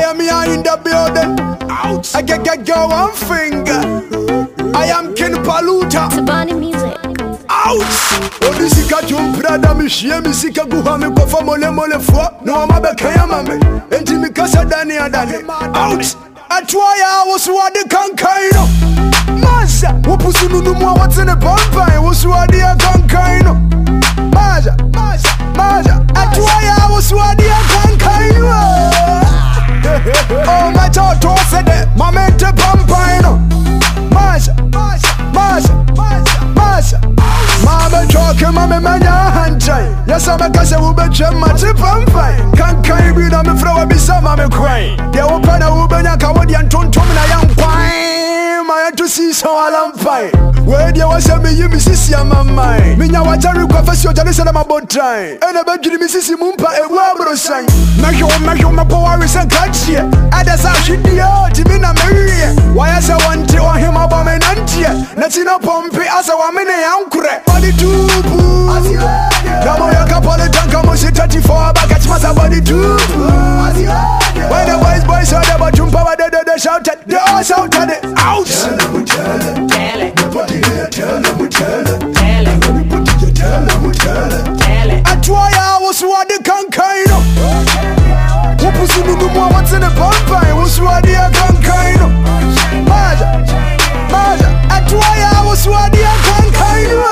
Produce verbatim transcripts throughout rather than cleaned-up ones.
am here in the building. Out. I get get go one finger. I am King Paluta. Tabani music. Out. Odisika jumprada mishie misika guha mi kofa mole mole fo. No amabe kaya mame. Enti mi kasa dani adani. Out. Atwaya woswade kankaino. Maza. Wopusu nunu mwa watene pampai. Woswade kankaino. Maza. Maza. Maza. Atwaya woswade kankaino. Oh my toto said that. Mamente pampaino. Maza. Maza. Maza. Maza. Mama talking, mama manya hantai. Yes, I'm a case who be gem match pampai. Can't carry me on me throw a bisa mama crying. They open a ubenya kawadi and ton tom na young pine. My to see so alam fine. Where there was a me you missis ya mama. Minya watari kwa fasi yo jani sana mabotai. Ene begiri misisi mumpa e wabro sang. Mejo mejo me power is a catchy. Others are shitty out. Timina Maria. Why as I want to him about me nantia. Natina pompe as a woman young kure. Body tupu. Kamo ya kapole tanka moshi thirty-four Bakach masa body tupu. When the boys boys heard about Jumpa they they shouted. They all shouted it out. Tell them, tell them, tell it. Nobody here, tell them, tell it. Tell it. Everybody here, tell them, tell it. Tell it. Atwaya woswade kankaino. Wopusu nunu mwa watene pampai. Woswade kankaino. Maja, maja. Atwaya woswade kankaino.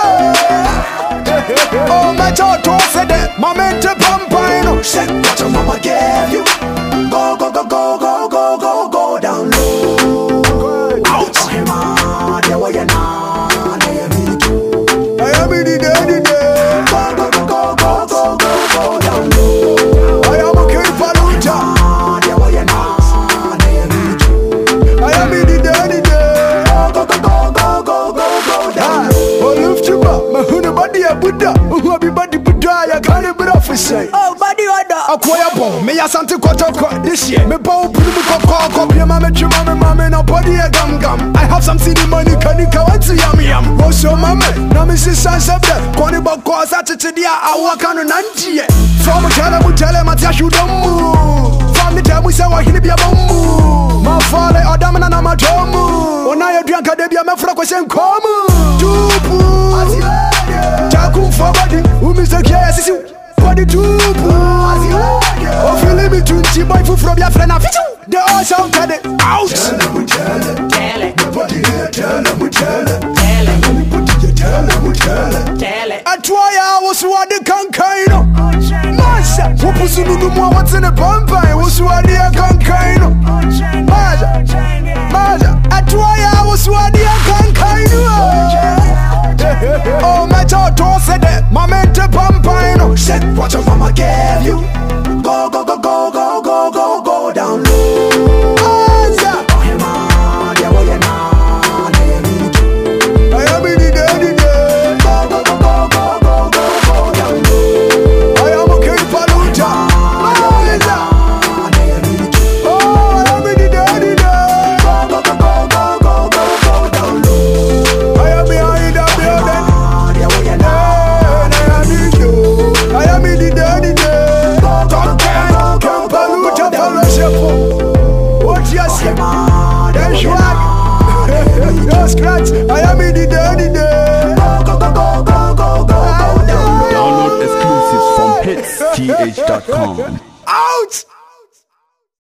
Oh my toto said that. Mamente pampaino. Said what your mama gave you. Go go go go go go go go down low. Out. Oh hey man, there where you now. I am in it. I am in the daddy day. Go go go go go go go go down low. I am a King Paluta. There where you now. I am in it. I am in the daddy day. Go go go go go go go down low. Oh lift you up, my honey body a Buddha. Who be body Buddha? I can't be off say. Oh body order. Akwaya bon, me ya santi kotoko this year. Me bow pulu koko kopia mame chuma me mame na body a gam gam. I have some city money kanika wanti yam yam. Go so mame, na me si sansabde. Koni bako asati tidia awaka no nantiye. From tele mu tele matia shudomu. From the tele mu se wa hini bia bomu. Ma fale adam na na majomu. Ona ye duanka de bia me fra kwesen komu. Tupu. Takum for body, who miss the care sisi. Body tupu. Oh, feeling me twenty boy from your friend. They all shouted it out. Tell them, tell it, tell it. Nobody here, tell them, tell it, tell it. Anybody here, tell them, tell it, tell it. Atwaya woswade kankaino. Masa, wopusu nunu mwa watene pampai. Woswade kankaino. Maja, maja. Atwaya woswade kankaino. Oh, my toto said that. Mamente pampaino. Said what your mama gave you. Go, go, go, go, go, go, go, go down low. Oh, yeah. Oh, hey, man, yeah, well, yeah, nah, I am in it. I am in the daddy day. Go, go, go, go, go, go, go, go down low. I am a King Paluta. Oh, yeah. I am in it. Oh, I am in the daddy day. Go, go, go, go, go, go, go, go down low. I am behind the building. Yeah, well, yeah, nah, I am in it. I am in the daddy day. What you say? That's right. No scratch. I am in the dirty day. Go go go go go go go. Download exclusives from hits t h dot com. Out.